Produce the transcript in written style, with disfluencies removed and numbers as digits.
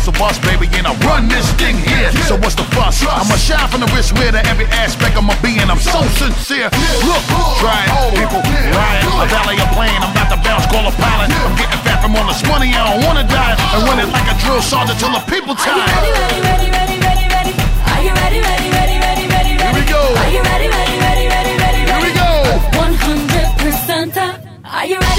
hustle boss, baby, and I run this thing here. So what's the fuss? I'ma shine from the wrist wear to every aspect of my being. I'm so sincere. Look, try it, people, riot. A valet a plane, I'm about to bounce, call a pilot. I'm getting fat from all this money, I don't wanna die. And run it like a drill sergeant till the people tired. Are you ready, ready, ready, ready, ready? Are you ready, ready, ready, ready, ready, ready? Here we go. Are you ready, ready, ready, ready, ready, ready? Here we go. 100%. Are you ready?